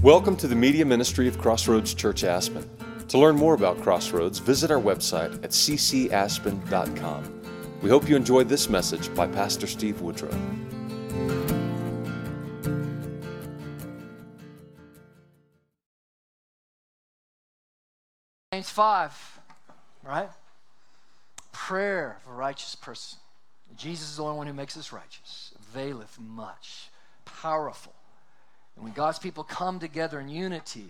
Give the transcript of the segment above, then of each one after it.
Welcome to the media ministry of Crossroads Church Aspen. To learn more about Crossroads, visit our website at ccaspen.com. We hope you enjoyed this message by Pastor Steve Woodrow. James 5, right? Prayer of a righteous person. Jesus is the only one who makes us righteous. Availeth much. Powerful. And when God's people come together in unity,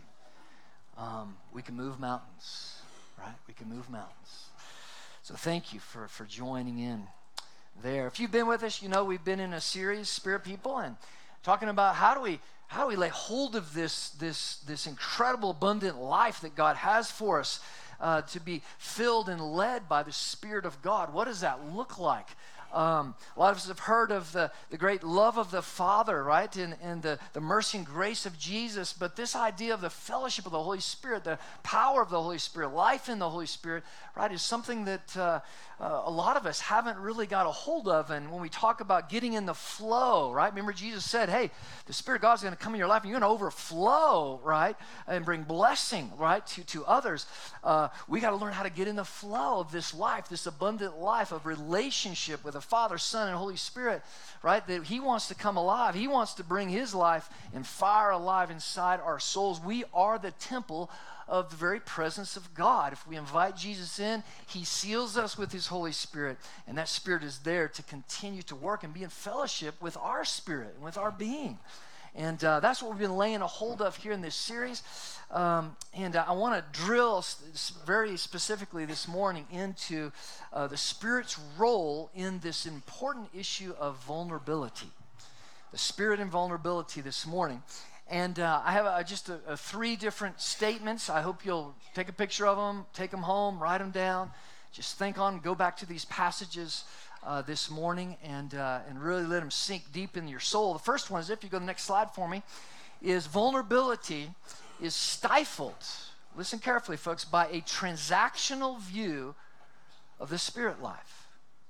we can move mountains, right? We can move mountains. So thank you for joining in there. If you've been with us, you know we've been in a series, Spirit People, and talking about how do we lay hold of this incredible, abundant life that God has for us, to be filled and led by the Spirit of God. What does that look like? A lot of us have heard of the great love of the Father, right? And the mercy and grace of Jesus. But this idea of the fellowship of the Holy Spirit, the power of the Holy Spirit, life in the Holy Spirit, right, is something that a lot of us haven't really got a hold of. And when we talk about getting in the flow, right? Remember Jesus said, hey, the Spirit of God's going to come in your life and you're going to overflow, right? And bring blessing, right, to others. We got to learn how to get in the flow of this life, this abundant life of relationship with the Father, Son, and Holy Spirit, right? That He wants to come alive. He wants to bring His life and fire alive inside our souls. We are the temple of the very presence of God. If we invite Jesus in, He seals us with His Holy Spirit, and that Spirit is there to continue to work and be in fellowship with our spirit and with our being. And that's what we've been laying a hold of here in this series. And I want to drill very specifically this morning into the Spirit's role in this important issue of vulnerability. The Spirit and vulnerability this morning. And I have just three different statements. I hope you'll take a picture of them, take them home, write them down. Just think on, go back to these passages this morning and really let them sink deep in your soul. The first one is, if you go to the next slide for me, is vulnerability is stifled, listen carefully folks, by a transactional view of the spirit life.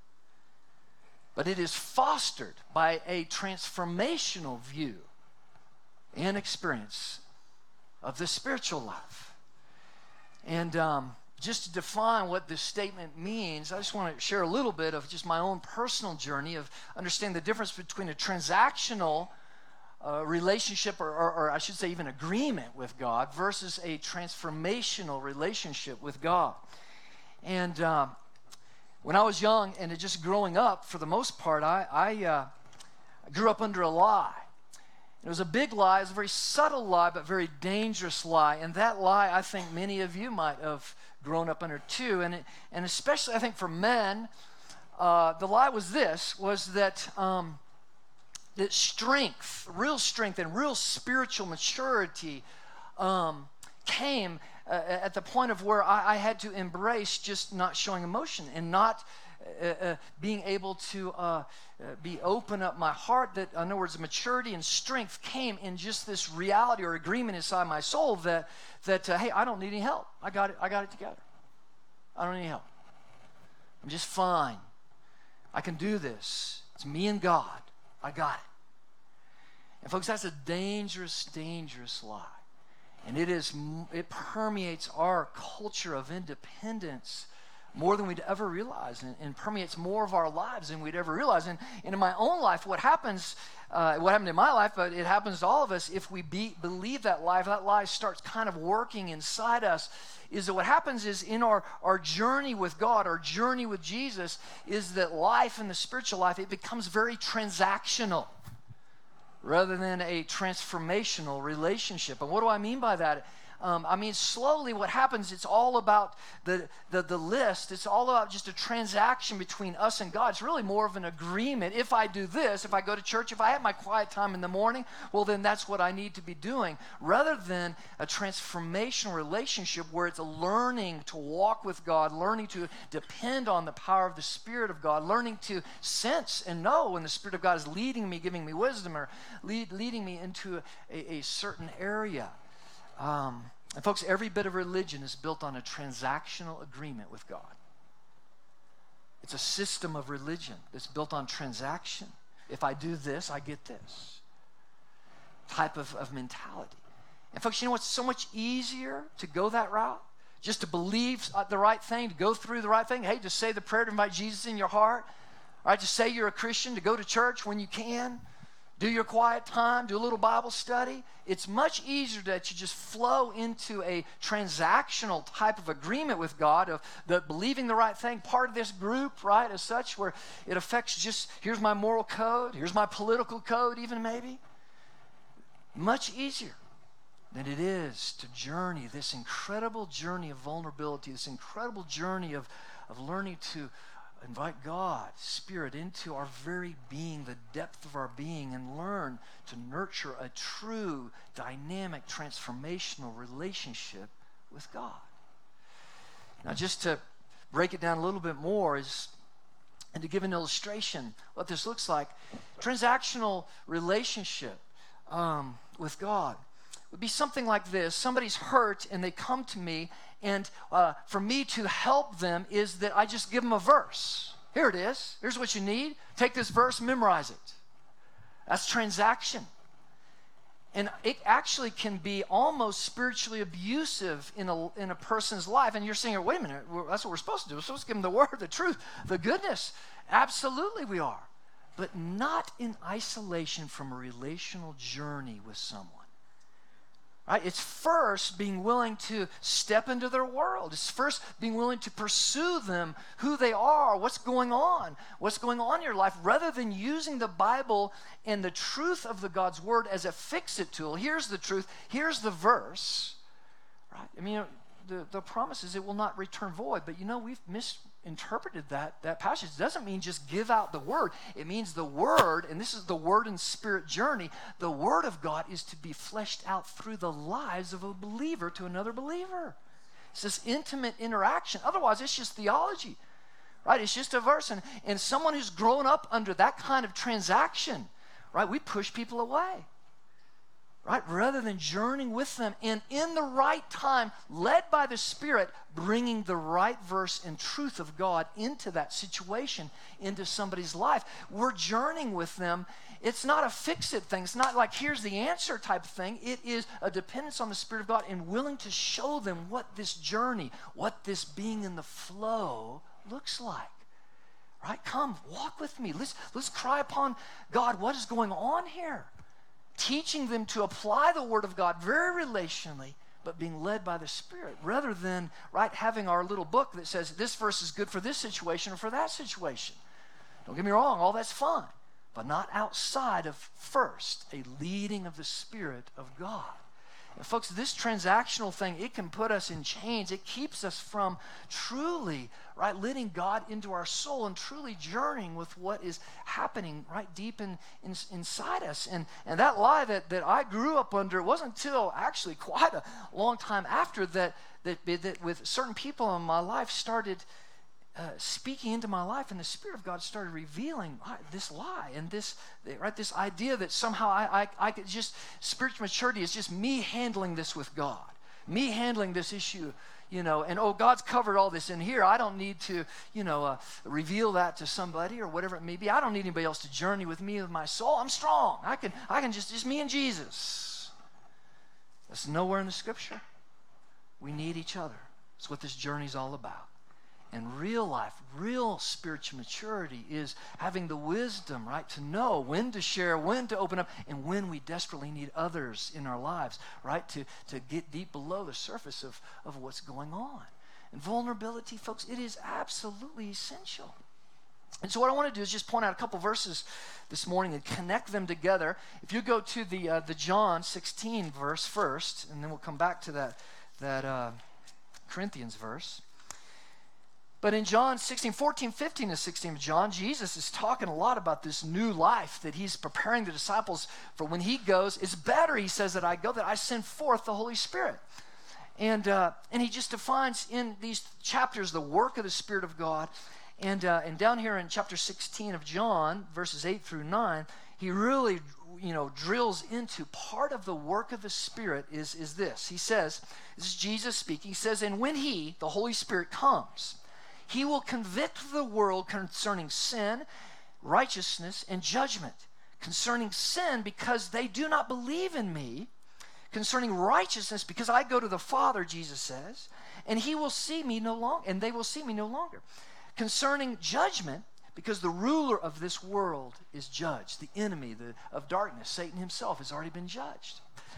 But it is fostered by a transformational view and experience of the spiritual life. And just to define what this statement means, I just want to share a little bit of just my own personal journey of understanding the difference between a transactional relationship, or I should say even agreement with God, versus a transformational relationship with God. And when I was young and just growing up, for the most part, I grew up under a lie. It was a big lie. It was a very subtle lie, but very dangerous lie. And that lie, I think many of you might have grown up under too. And especially, I think for men, the lie was this, was that that strength, real strength and real spiritual maturity came at the point of where I had to embrace just not showing emotion and not being able to be open up my heart. That, in other words, maturity and strength came in just this reality or agreement inside my soul that hey, I don't need any help. I got it together. I don't need any help. I'm just fine. I can do this. It's me and God. I got it. And folks, that's a dangerous, dangerous lie. And it permeates our culture of independence more than we'd ever realize, and permeates more of our lives than we'd ever realize. And in my own life, what happened in my life, but it happens to all of us, if we believe that lie starts kind of working inside us, is that what happens is in our journey with God, our journey with Jesus, is that life in the spiritual life, it becomes very transactional rather than a transformational relationship. And what do I mean by that? I mean, slowly what happens, it's all about the list. It's all about just a transaction between us and God. It's really more of an agreement. If I do this, if I go to church, if I have my quiet time in the morning, well, then that's what I need to be doing, rather than a transformational relationship where it's a learning to walk with God, learning to depend on the power of the Spirit of God, learning to sense and know when the Spirit of God is leading me, giving me wisdom, or leading me into a certain area. And folks, every bit of religion is built on a transactional agreement with God. It's a system of religion that's built on transaction. If I do this, I get this type of mentality. And folks, you know what's so much easier to go that route? Just to believe the right thing, to go through the right thing. Hey, just say the prayer to invite Jesus in your heart. All right, just say you're a Christian, to go to church when you can. Do your quiet time, do a little Bible study. It's much easier that you just flow into a transactional type of agreement with God, of the believing the right thing, part of this group, right, as such, where it affects just, here's my moral code, here's my political code even maybe. Much easier than it is to journey, this incredible journey of vulnerability, this incredible journey of learning to invite God, Spirit, into our very being, the depth of our being, and learn to nurture a true, dynamic, transformational relationship with God. Now, just to break it down a little bit more, and to give an illustration what this looks like, transactional relationship with God would be something like this. Somebody's hurt and they come to me, and for me to help them is that I just give them a verse. Here it is. Here's what you need. Take this verse, memorize it. That's transaction. And it actually can be almost spiritually abusive in a person's life. And you're saying, wait a minute, that's what we're supposed to do. We're supposed to give them the word, the truth, the goodness. Absolutely we are. But not in isolation from a relational journey with someone. Right? It's first being willing to step into their world. It's first being willing to pursue them, who they are, what's going on in your life, rather than using the Bible and the truth of the God's Word as a fix-it tool. Here's the truth. Here's the verse. Right? I mean, the promise is it will not return void, but we've misinterpreted that passage. It doesn't mean just give out the Word. It means the Word, and this is the Word and Spirit journey, the Word of God is to be fleshed out through the lives of a believer to another believer. It's this intimate interaction. Otherwise, it's just theology, right? It's just a verse. And someone who's grown up under that kind of transaction, right, we push people away. Right? Rather than journeying with them and in the right time, led by the Spirit, bringing the right verse and truth of God into that situation, into somebody's life. We're journeying with them. It's not a fix-it thing. It's not like here's the answer type of thing. It is a dependence on the Spirit of God and willing to show them what this journey, what this being in the flow looks like. Right? Come, walk with me. Let's cry upon God. What is going on here? Teaching them to apply the Word of God very relationally, but being led by the Spirit, rather than having our little book that says this verse is good for this situation or for that situation. Don't get me wrong, all that's fine, but not outside of first a leading of the Spirit of God. And folks, this transactional thing, it can put us in chains. It keeps us from truly, letting God into our soul and truly journeying with what is happening deep inside us. And that lie that I grew up under, it wasn't until actually quite a long time after that with certain people in my life started speaking into my life, and the Spirit of God started revealing this lie and this idea that somehow I could just, spiritual maturity is just me handling this with God, me handling this issue, and God's covered all this in here. I don't need to, reveal that to somebody or whatever it may be. I don't need anybody else to journey with me with my soul. I'm strong. I can just me and Jesus. That's nowhere in the Scripture. We need each other. That's what this journey's all about. And real life, real spiritual maturity is having the wisdom, to know when to share, when to open up, and when we desperately need others in our lives, to get deep below the surface of what's going on. And vulnerability, folks, it is absolutely essential. And so what I want to do is just point out a couple verses this morning and connect them together. If you go to the John 16 verse first, and then we'll come back to that Corinthians verse. But in John 16, 14, 15 and 16 of John, Jesus is talking a lot about this new life that he's preparing the disciples for when he goes. It's better, he says, that I go, that I send forth the Holy Spirit. And he just defines in these chapters the work of the Spirit of God. And down here in chapter 16 of John, verses 8 through 9, he really, drills into part of the work of the Spirit is this. He says, this is Jesus speaking, he says, and when he, the Holy Spirit, comes, he will convict the world concerning sin, righteousness, and judgment. Concerning sin, because they do not believe in me. concerning righteousness, because I go to the Father, Jesus says, and he will see me no longer, and they will see me no longer. Concerning judgment, because the ruler of this world is judged. The enemy of darkness, Satan himself, has already been judged.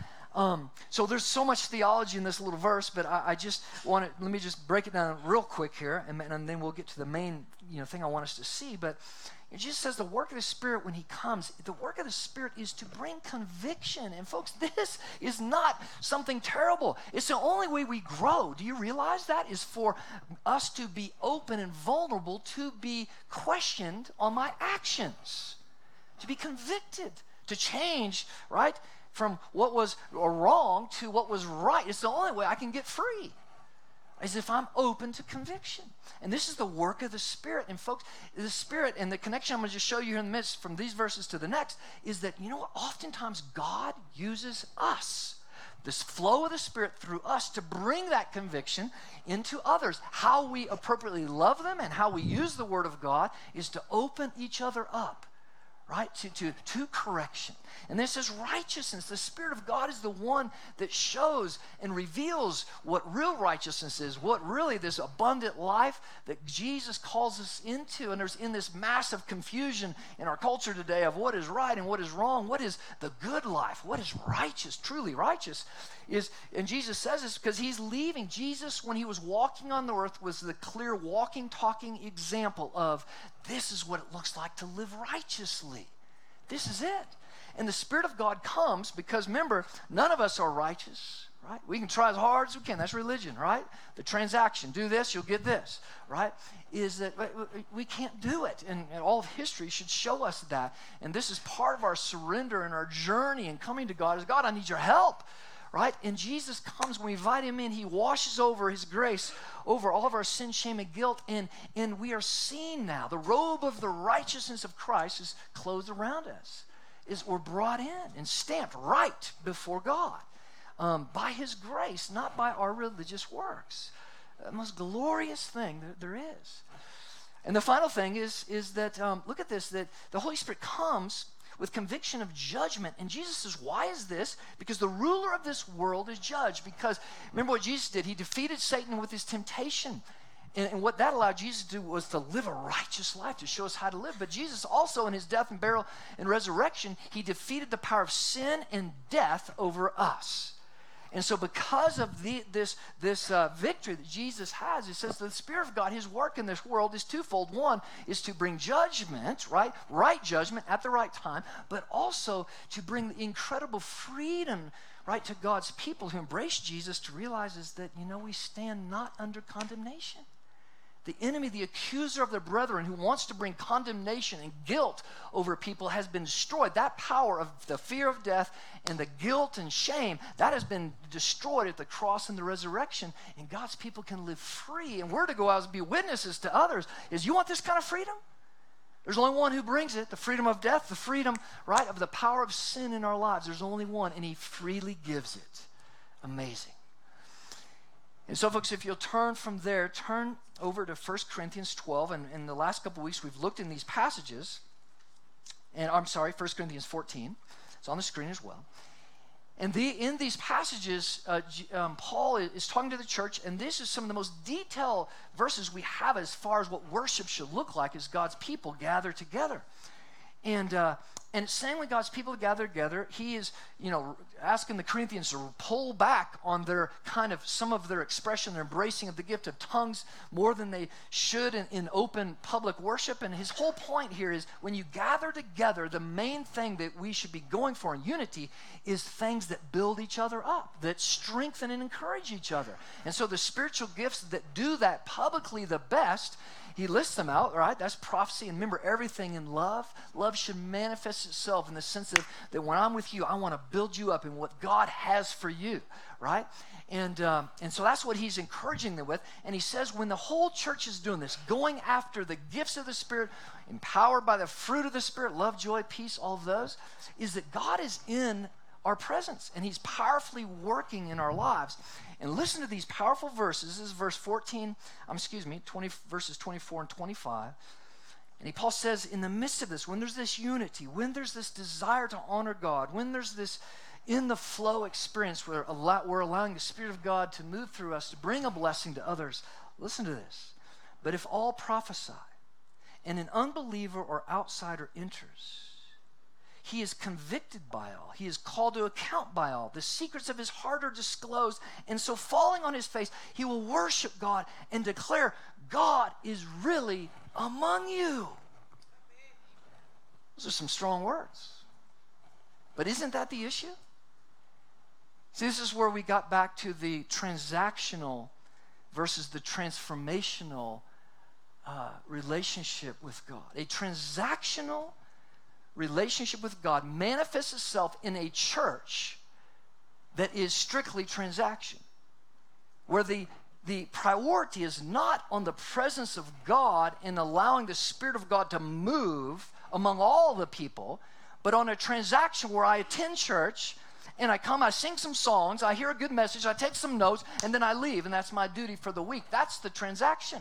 So there's so much theology in this little verse, but I just want to, let me just break it down real quick here, and then we'll get to the main thing I want us to see. But Jesus says the work of the Spirit when he comes, the work of the Spirit is to bring conviction. And folks, this is not something terrible. It's the only way we grow. Do you realize that? Is for us to be open and vulnerable, to be questioned on my actions, to be convicted, to change, right, from what was wrong to what was right. It's the only way I can get free, is if I'm open to conviction. And this is the work of the Spirit. And folks, the Spirit, and the connection I'm going to just show you here in the midst from these verses to the next, is that, you know what, oftentimes God uses us, this flow of the Spirit through us, to bring that conviction into others. How we appropriately love them and how we use the Word of God is to open each other up, right, to correction. And this is righteousness. The Spirit of God is the one that shows and reveals what real righteousness is, what really this abundant life that Jesus calls us into. And there's in this massive confusion in our culture today of what is right and what is wrong, what is the good life, what is righteous, truly righteous. And Jesus says this because he's leaving. Jesus, when he was walking on the earth, was the clear walking, talking example of this is what it looks like to live righteously. This is it. And the Spirit of God comes because, remember, none of us are righteous, right? We can try as hard as we can. That's religion, right? The transaction, do this, you'll get this, right? Is that we can't do it. And all of history should show us that. And this is part of our surrender and our journey and coming to God is, God, I need your help, right? And Jesus comes, when we invite him in, he washes over his grace over all of our sin, shame, and guilt. And we are seen now. The robe of the righteousness of Christ is clothed around us. We're brought in and stamped right before God by his grace, not by our religious works. The most glorious thing that there is. And the final thing is that, look at this, that the Holy Spirit comes with conviction of judgment. And Jesus says, why is this? Because the ruler of this world is judged. Because remember what Jesus did? He defeated Satan with his temptation. And what that allowed Jesus to do was to live a righteous life, to show us how to live. But Jesus also, in his death and burial and resurrection, he defeated the power of sin and death over us. And so because of this victory that Jesus has, it says the Spirit of God, his work in this world is twofold. One is to bring judgment, right judgment at the right time, but also to bring incredible freedom, right, to God's people who embrace Jesus, to realize is that, we stand not under condemnation. The enemy, the accuser of the brethren, who wants to bring condemnation and guilt over people, has been destroyed. That power of the fear of death and the guilt and shame, that has been destroyed at the cross and the resurrection, and God's people can live free. And we're to go out and be witnesses to others. You want this kind of freedom? There's only one who brings it, the freedom of death, the freedom, right, of the power of sin in our lives. There's only one, and he freely gives it. Amazing. And so, folks, if you'll turn from there, turn over to 1 Corinthians 12. And in the last couple of weeks, we've looked in these passages. And 1 Corinthians 14. It's on the screen as well. And in these passages, Paul is talking to the church, and this is some of the most detailed verses we have as far as what worship should look like as God's people gather together. And it's saying when God's people gather together, he is, asking the Corinthians to pull back on their some of their expression, their embracing of the gift of tongues more than they should in open public worship. And his whole point here is when you gather together, the main thing that we should be going for in unity is things that build each other up, that strengthen and encourage each other. And so the spiritual gifts that do that publicly the best, he lists them out, right? That's prophecy. And remember, everything in love. Love should manifest itself in the sense that when I'm with you, I want to build you up in what God has for you, right? And so that's what he's encouraging them with. And he says when the whole church is doing this, going after the gifts of the Spirit, empowered by the fruit of the Spirit, love, joy, peace, all of those, is that God is in our presence, and he's powerfully working in our lives. And listen to these powerful verses. This is verses 24 and 25. And Paul says, in the midst of this, when there's this unity, when there's this desire to honor God, when there's this in the flow experience, we're allowing the Spirit of God to move through us to bring a blessing to others. Listen to this. But if all prophesy and an unbeliever or outsider enters, he is convicted by all. He is called to account by all. The secrets of his heart are disclosed. And so falling on his face, he will worship God and declare, God is really among you. Those are some strong words. But isn't that the issue? See, this is where we got back to the transactional versus the transformational relationship with God. A transactional relationship with God manifests itself in a church that is strictly transaction, where the priority is not on the presence of God and allowing the Spirit of God to move among all the people, but on a transaction where I attend church and I come, I sing some songs, I hear a good message, I take some notes, and then I leave, and that's my duty for the week. That's the transaction.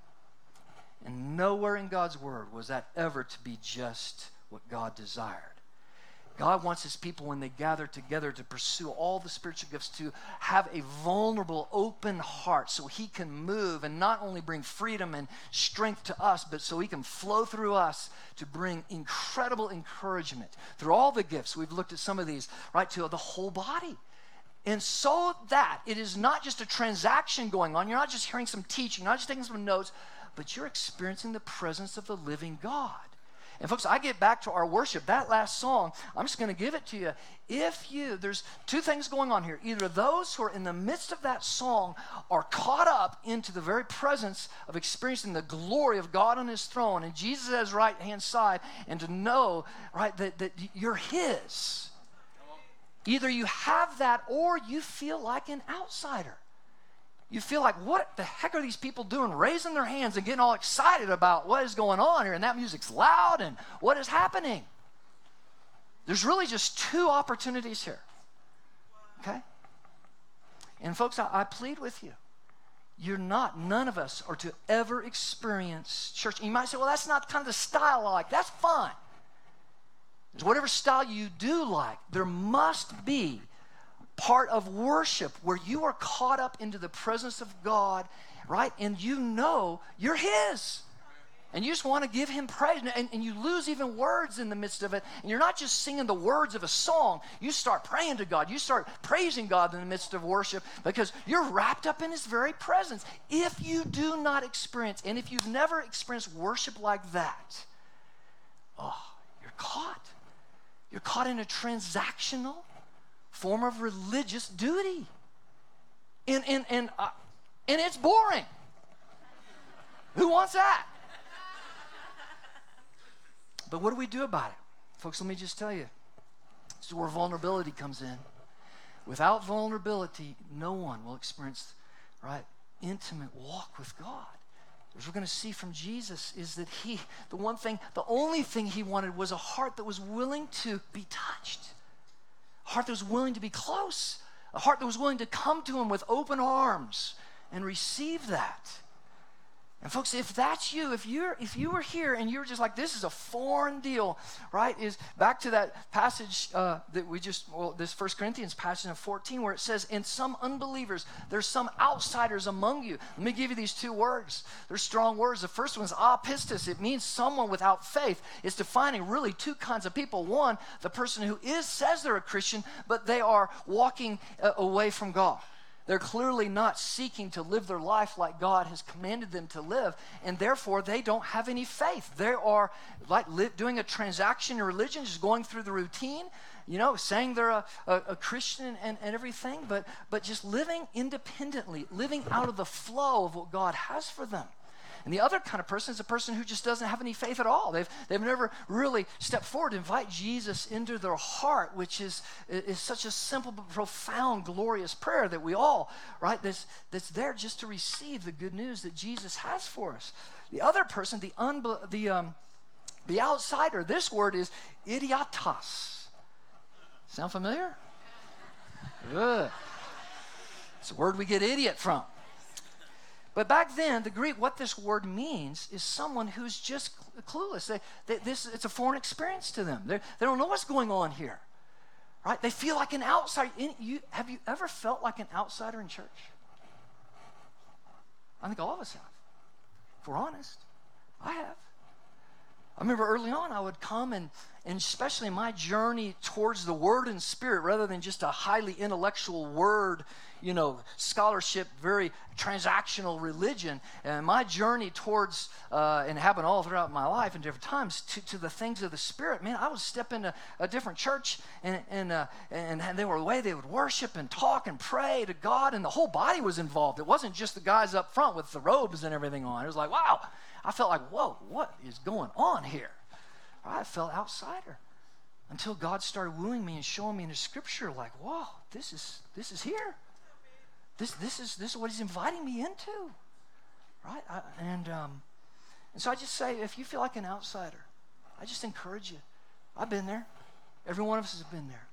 And nowhere in God's Word was that ever to be just what God desired. God wants his people, when they gather together to pursue all the spiritual gifts, to have a vulnerable, open heart so he can move and not only bring freedom and strength to us, but so he can flow through us to bring incredible encouragement through all the gifts. We've looked at some of these, right, to the whole body. And so that it is not just a transaction going on. You're not just hearing some teaching, you're not just taking some notes, but you're experiencing the presence of the living God. And folks, I get back to our worship. That last song, I'm just going to give it to you. There's two things going on here. Either those who are in the midst of that song are caught up into the very presence of experiencing the glory of God on his throne and Jesus at his right-hand side, and to know, right, that you're his. Either you have that or you feel like an outsider. You feel like, what the heck are these people doing, raising their hands and getting all excited about what is going on here, and that music's loud, and what is happening? There's really just two opportunities here, okay? And folks, I plead with you. None of us are to ever experience church. And you might say, well, that's not kind of the style I like. That's fine. There's whatever style you do like, there must be part of worship where you are caught up into the presence of God, right? And you know you're his. And you just want to give him praise. And you lose even words in the midst of it. And you're not just singing the words of a song. You start praying to God. You start praising God in the midst of worship because you're wrapped up in his very presence. If you do not experience, and if you've never experienced worship like that, you're caught. You're caught in a transactional form of religious duty. And it's boring. Who wants that? But what do we do about it? Folks, let me just tell you. This is where vulnerability comes in. Without vulnerability, no one will experience, right, intimate walk with God. As we're going to see from Jesus is that the only thing he wanted was a heart that was willing to be touched. A heart that was willing to be close. A heart that was willing to come to him with open arms and receive that. And folks, if that's you, if you were here and you're just like, this is a foreign deal, right? Is back to that passage this 1 Corinthians passage of 14 where it says, and some unbelievers, there's some outsiders among you. Let me give you these two words. They're strong words. The first one is apistos. It means someone without faith. It's defining really two kinds of people. One, the person who says they're a Christian, but they are walking away from God. They're clearly not seeking to live their life like God has commanded them to live, and therefore they don't have any faith. They are like doing a transaction in religion, just going through the routine, saying they're a Christian and everything, but just living independently, living out of the flow of what God has for them. And the other kind of person is a person who just doesn't have any faith at all. They've never really stepped forward to invite Jesus into their heart, which is such a simple but profound, glorious prayer that we all, right, that's there just to receive the good news that Jesus has for us. The other person, the outsider, this word is idiotos. Sound familiar? Good. It's a word we get idiot from. But back then, the Greek, what this word means is someone who's just clueless. It's a foreign experience to them. They don't know what's going on here. right? They feel like an outsider. Have you ever felt like an outsider in church? I think all of us have. If we're honest, I have. I remember early on I would come and especially in my journey towards the Word and Spirit, rather than just a highly intellectual word, scholarship, very transactional religion, and my journey towards, and happened all throughout my life in different times, to the things of the Spirit, man, I would step into a different church and they were the way they would worship and talk and pray to God, and the whole body was involved. It wasn't just the guys up front with the robes and everything on. It was like, wow, I felt like, whoa, what is going on here? I felt outsider until God started wooing me and showing me in the Scripture, like, whoa, this is here. This is what He's inviting me into, right? And so I just say, if you feel like an outsider, I just encourage you. I've been there. Every one of us has been there.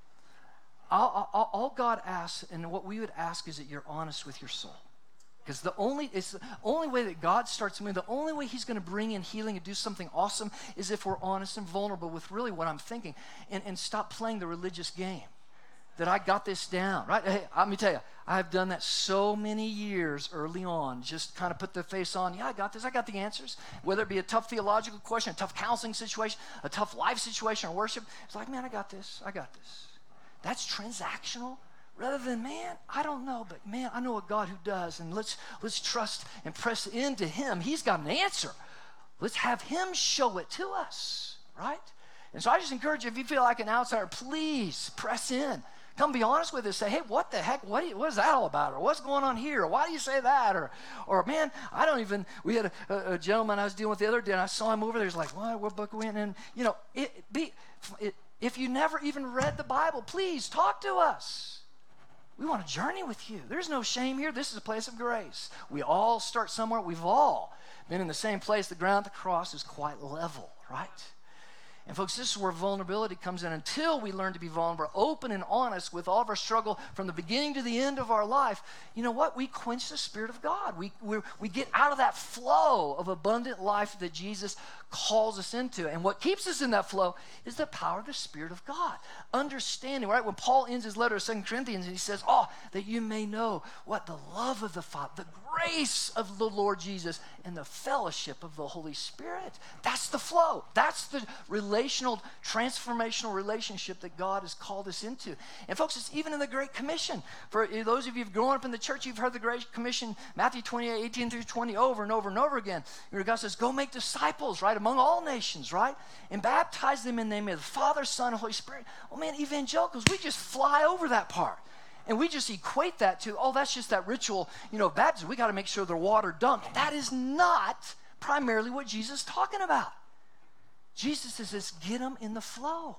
All God asks, and what we would ask, is that you're honest with your soul. Because it's the only way that God starts moving, the only way He's going to bring in healing and do something awesome is if we're honest and vulnerable with really what I'm thinking, and stop playing the religious game that I got this down, right? Hey, let me tell you, I've done that so many years early on, just kind of put the face on, yeah, I got this, I got the answers. Whether it be a tough theological question, a tough counseling situation, a tough life situation, or worship, it's like, man, I got this. That's transactional. Rather than, man, I don't know, but man, I know a God who does, and let's trust and press into Him. He's got an answer. Let's have Him show it to us, right? And so I just encourage you, if you feel like an outsider, please press in. Come be honest with us. Say, hey, what the heck? What is that all about? Or what's going on here? Or why do you say that? Or man, I don't even. We had a gentleman I was dealing with the other day, and I saw him over there. He's like, what book are we in? And if you never even read the Bible, please talk to us. We want to journey with you. There's no shame here. This is a place of grace. We all start somewhere. We've all been in the same place. The ground at the cross is quite level, right? And folks, this is where vulnerability comes in. Until we learn to be vulnerable, open and honest with all of our struggle from the beginning to the end of our life, you know what? We quench the Spirit of God. We get out of that flow of abundant life that Jesus calls us into. And what keeps us in that flow is the power of the Spirit of God. Understanding, right? When Paul ends his letter to 2 Corinthians, he says, that you may know what the love of the Father, the grace of the Lord Jesus, and the fellowship of the Holy Spirit. That's the flow. That's the relational, transformational relationship that God has called us into. And folks, it's even in the Great Commission. For those of you who've grown up in the church, you've heard the Great Commission, Matthew 28, 18 through 20, over and over and over again. Where God says, go make disciples, right, among all nations, right? And baptize them in the name of the Father, Son, and Holy Spirit. Oh man, evangelicals, we just fly over that part. And we just equate that to, that's just that ritual, baptism. We got to make sure they're water dunked. That is not primarily what Jesus is talking about. Jesus says, get them in the flow.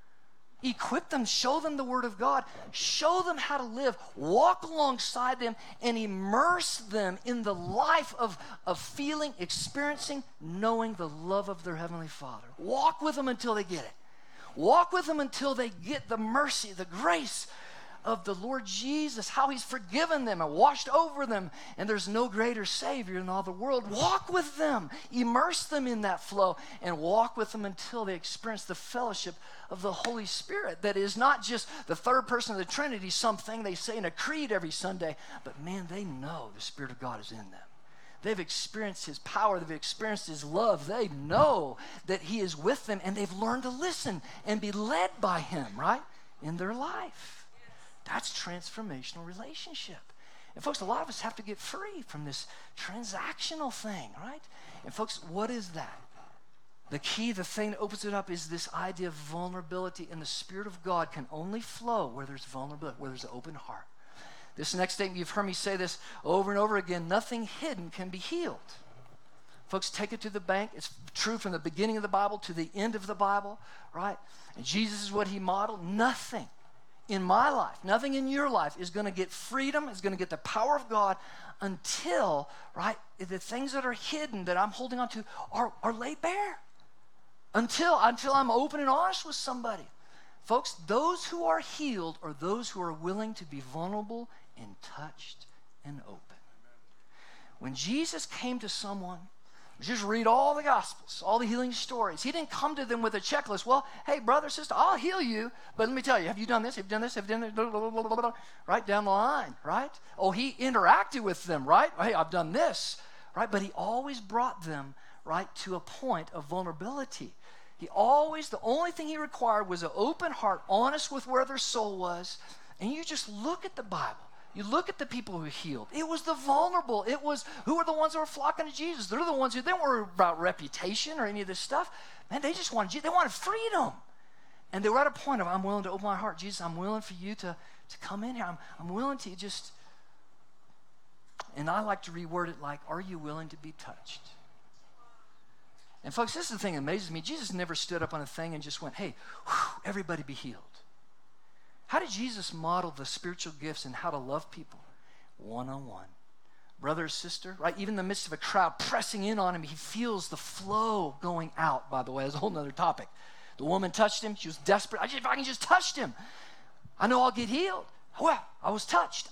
Equip them, show them the Word of God, show them how to live, walk alongside them, and immerse them in the life of feeling, experiencing, knowing the love of their Heavenly Father. Walk with them until they get it. Walk with them until they get the mercy, the grace of the Lord Jesus, how He's forgiven them and washed over them, and there's no greater Savior in all the world. Walk with them, immerse them in that flow, and walk with them until they experience the fellowship of the Holy Spirit. That is not just the third person of the Trinity, something they say in a creed every Sunday, but man, they know the Spirit of God is in them. They've experienced His power. They've experienced His love. They know that He is with them, and they've learned to listen and be led by Him, right, in their life. That's transformational relationship. And folks, a lot of us have to get free from this transactional thing, right? And folks, what is that? The key, the thing that opens it up is this idea of vulnerability, and the Spirit of God can only flow where there's vulnerability, where there's an open heart. This next statement, you've heard me say this over and over again, nothing hidden can be healed. Folks, take it to the bank. It's true from the beginning of the Bible to the end of the Bible, right? And Jesus is what He modeled. Nothing in my life, nothing in your life is going to get freedom, is going to get the power of God until, right, the things that are hidden that I'm holding on to are laid bare. Until I'm open and honest with somebody. Folks, those who are healed are those who are willing to be vulnerable and touched and open. When Jesus came to someone Just read all the Gospels, all the healing stories. He didn't come to them with a checklist. Well, hey, brother, sister, I'll heal you, but let me tell you, have you done this? Have you done this? Have you done this? Right down the line, right? Oh, he interacted with them, right? Hey, I've done this, right? But he always brought them, right, to a point of vulnerability. The only thing he required was an open heart, honest with where their soul was. And you just look at the Bible. You look at the people who healed. It was the vulnerable. It was, who are the ones who were flocking to Jesus? They're the ones who, they weren't worried about reputation or any of this stuff. Man, they just wanted, they wanted freedom. And they were at a point of, I'm willing to open my heart. Jesus, I'm willing for you to come in here. I'm willing to just, and I like to reword it like, are you willing to be touched? And folks, this is the thing that amazes me. Jesus never stood up on a thing and just went, hey, whew, everybody be healed. How did Jesus model the spiritual gifts and how to love people? One-on-one. Brother or sister, right? Even in the midst of a crowd pressing in on him, he feels the flow going out, by the way. That's a whole nother topic. The woman touched him. She was desperate. If I can just touch him, I know I'll get healed. Well, I was touched.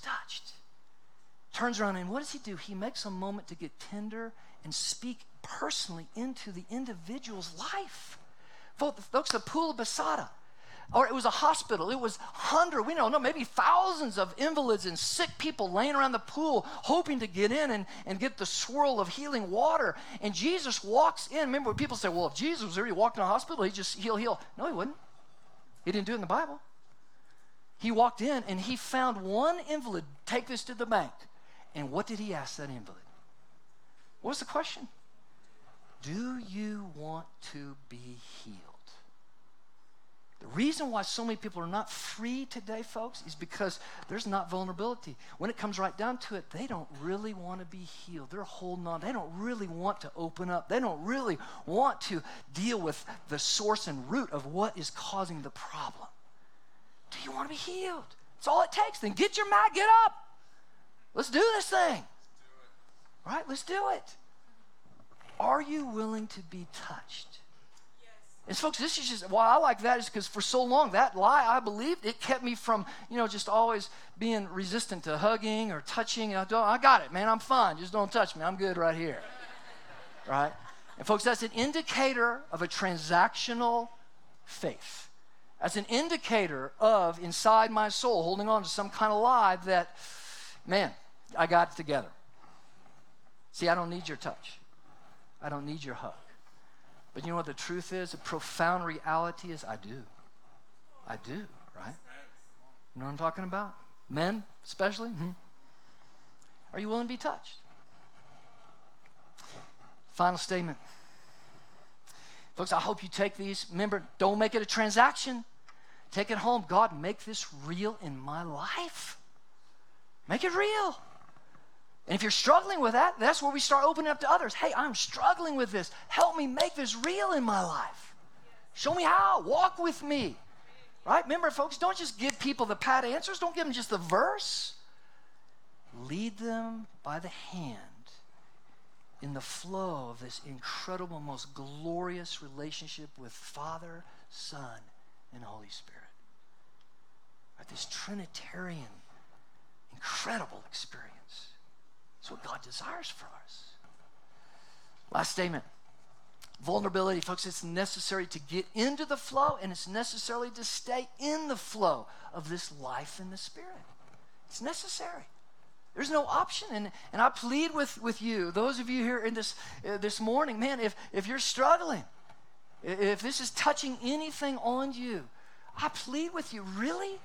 Turns around, and what does he do? He makes a moment to get tender and speak personally into the individual's life. Folks, the pool of Bethesda, or it was a hospital. It was hundreds, we don't know, maybe thousands of invalids and sick people laying around the pool hoping to get in and get the swirl of healing water. And Jesus walks in. Remember when people say, well, if Jesus was there, he walked in a hospital, he'd just heal. No, he wouldn't. He didn't do it in the Bible. He walked in and he found one invalid, take this to the bank. And what did he ask that invalid? What was the question? Do you want to be healed? The reason why so many people are not free today, folks, is because there's not vulnerability. When it comes right down to it, they don't really want to be healed. They're holding on. They don't really want to open up. They don't really want to deal with the source and root of what is causing the problem. Do you want to be healed? That's all it takes. Then get your mat, get up. Let's do this thing. Right? Let's do it. Are you willing to be touched? And folks, this is just, why I like that is because for so long, that lie I believed, it kept me from, just always being resistant to hugging or touching. I got it, man, I'm fine. Just don't touch me. I'm good right here. Right? And folks, that's an indicator of a transactional faith. That's an indicator of inside my soul holding on to some kind of lie that, man, I got it together. See, I don't need your touch. I don't need your hug. But you know what the truth is? The profound reality is I do. I do, right? You know what I'm talking about? Men, especially. Are you willing to be touched? Final statement. Folks, I hope you take these. Remember, don't make it a transaction. Take it home. God, make this real in my life. Make it real. And if you're struggling with that, that's where we start opening up to others. Hey, I'm struggling with this. Help me make this real in my life. Show me how. Walk with me. Right? Remember, folks, don't just give people the pat answers. Don't give them just the verse. Lead them by the hand in the flow of this incredible, most glorious relationship with Father, Son, and Holy Spirit. Right? This Trinitarian, incredible experience. That's what God desires for us. Last statement. Vulnerability, folks, it's necessary to get into the flow, and it's necessary to stay in the flow of this life in the Spirit. It's necessary. There's no option. And I plead with you, those of you here in this morning, man, if you're struggling, if this is touching anything on you, I plead with you, really?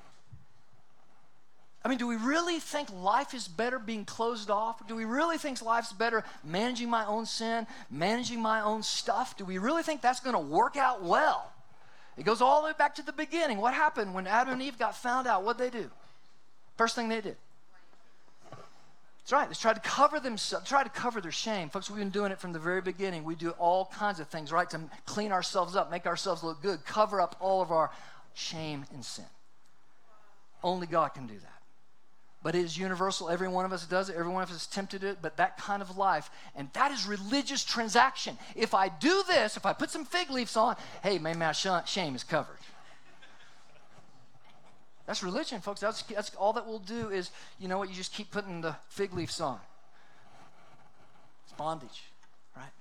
I mean, do we really think life is better being closed off? Do we really think life's better managing my own sin, managing my own stuff? Do we really think that's going to work out well? It goes all the way back to the beginning. What happened when Adam and Eve got found out? What'd they do? First thing they did. That's right. They tried to cover themselves, try to cover their shame. Folks, we've been doing it from the very beginning. We do all kinds of things, right, to clean ourselves up, make ourselves look good, cover up all of our shame and sin. Only God can do that. But it is universal. Every one of us does it. Every one of us is tempted to it. But that kind of life, and that is religious transaction. If I do this, if I put some fig leaves on, hey, man, my shame is covered. That's religion, folks. That's all that we'll do is, you just keep putting the fig leaves on. It's bondage, right?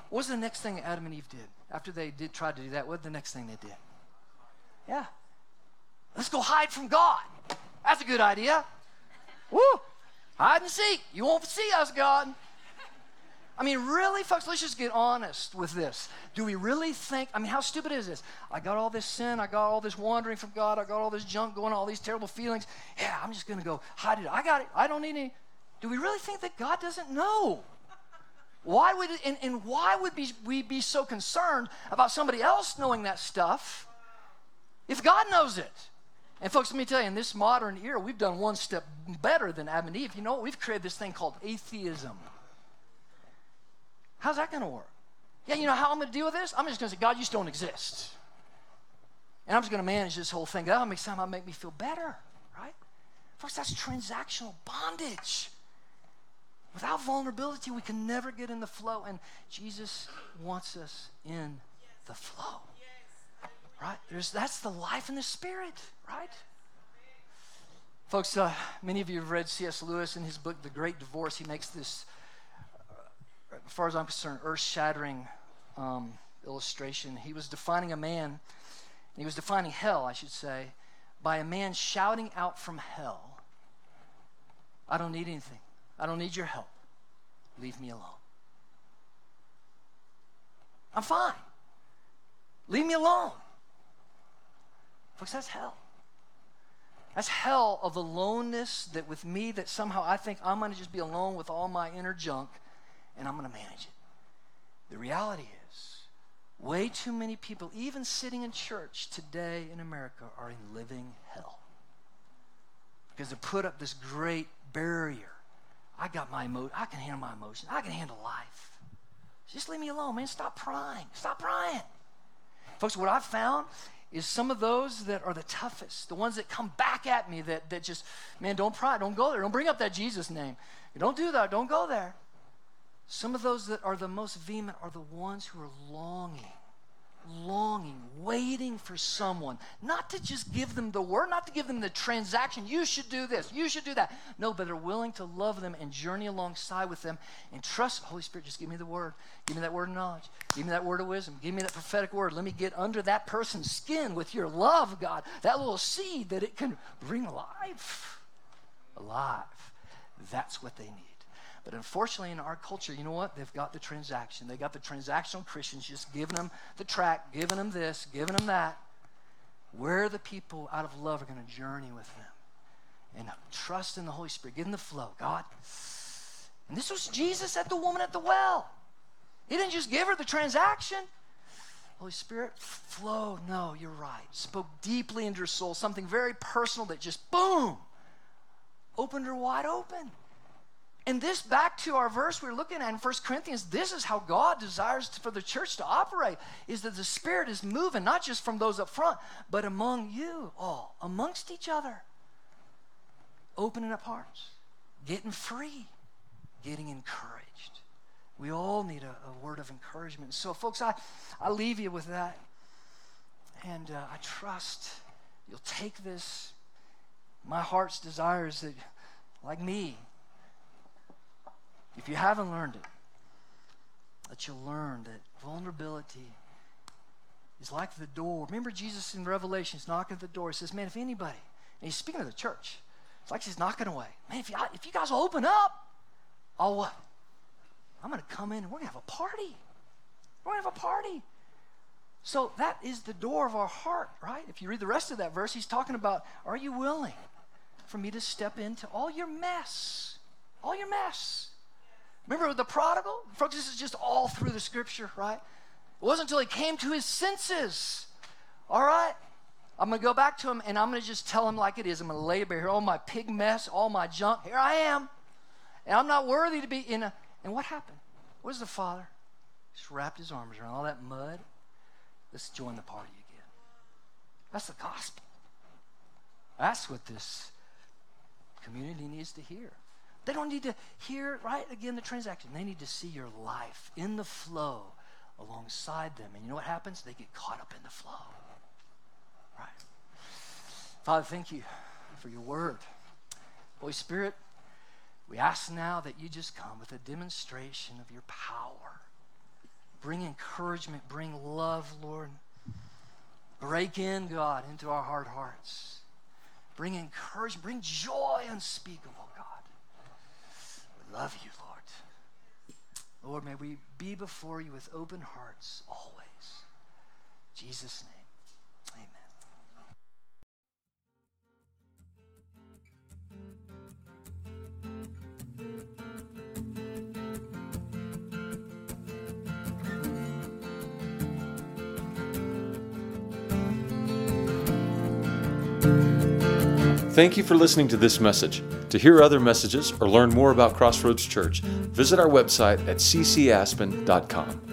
What was the next thing Adam and Eve did? After they tried to do that, what was the next thing they did? Yeah. Let's go hide from God. That's a good idea. Woo! Hide and seek. You won't see us, God. I mean, really, folks, let's just get honest with this. Do we really think, I mean, how stupid is this? I got all this sin, I got all this wandering from God, I got all this junk going on, all these terrible feelings. Yeah, I'm just going to go hide it. I got it. I don't need any. Do we really think that God doesn't know? Why would it, and why would we be so concerned about somebody else knowing that stuff if God knows it? And folks, let me tell you, in this modern era, we've done one step better than Adam and Eve. You know what? We've created this thing called atheism. How's that going to work? Yeah, you know how I'm going to deal with this? I'm just going to say, God, you just don't exist. And I'm just going to manage this whole thing. That'll make me feel better, right? Folks, that's transactional bondage. Without vulnerability, we can never get in the flow. And Jesus wants us in the flow, right? That's the life in the Spirit, right? Folks, many of you have read C.S. Lewis in his book, The Great Divorce. He makes this, as far as I'm concerned, earth-shattering illustration. He was defining a man, and he was defining hell, I should say, by a man shouting out from hell, I don't need anything. I don't need your help. Leave me alone. I'm fine. Leave me alone. Folks, that's hell. That's hell of aloneness that with me, that somehow I think I'm going to just be alone with all my inner junk and I'm going to manage it. The reality is, way too many people, even sitting in church today in America, are in living hell. Because they put up this great barrier. I got my emotion. I can handle my emotions. I can handle life. Just leave me alone, man. Stop prying. Stop prying. Folks, what I've found is some of those that are the toughest, the ones that come back at me that just, man, don't pry. Don't go there. Don't bring up that Jesus name. Don't do that. Don't go there. Some of those that are the most vehement are the ones who are longing, waiting for someone, not to just give them the word, not to give them the transaction, you should do this, you should do that. No, but are willing to love them and journey alongside with them and trust, Holy Spirit, just give me the word. Give me that word of knowledge. Give me that word of wisdom. Give me that prophetic word. Let me get under that person's skin with your love, God, that little seed that it can bring life. Alive. That's what they need. But unfortunately, in our culture, you know what? They've got the transaction. They got the transactional Christians just giving them the track, giving them this, giving them that. Where are the people out of love are going to journey with them and trust in the Holy Spirit, get in the flow, God. And this was Jesus at the woman at the well. He didn't just give her the transaction. Holy Spirit, flow. No, you're right. Spoke deeply into her soul, something very personal that just, boom, opened her wide open. And this, back to our verse we were looking at in 1 Corinthians, this is how God desires for the church to operate, is that the Spirit is moving, not just from those up front, but among you all, amongst each other. Opening up hearts, getting free, getting encouraged. We all need a word of encouragement. So, folks, I leave you with that. And I trust you'll take this. My heart's desire is that, like me, if you haven't learned it, that you'll learn that vulnerability is like the door. Remember Jesus in Revelation, he's knocking at the door. He says, man, if anybody, and he's speaking to the church, it's like he's knocking away. Man, if you guys will open up, I'll what? I'm going to come in and we're going to have a party. We're going to have a party. So that is the door of our heart, right? If you read the rest of that verse, he's talking about, are you willing for me to step into all your mess? All your mess. Remember with the prodigal? Folks, this is just all through the scripture, right? It wasn't until he came to his senses. All right? I'm going to go back to him and I'm going to just tell him like it is. I'm going to lay bare here all my pig mess, all my junk. Here I am. And I'm not worthy to be in a... And what happened? What does the Father? Just wrapped his arms around all that mud. Let's join the party again. That's the gospel. That's what this community needs to hear. They don't need to hear, right, again, the transaction. They need to see your life in the flow alongside them. And you know what happens? They get caught up in the flow. Right? Father, thank you for your word. Holy Spirit, we ask now that you just come with a demonstration of your power. Bring encouragement, bring love, Lord. Break in, God, into our hard hearts. Bring encouragement, bring joy unspeakable, God. We love you, Lord. Lord, may we be before you with open hearts always. In Jesus' name, amen. Thank you for listening to this message. To hear other messages or learn more about Crossroads Church, visit our website at ccaspen.com.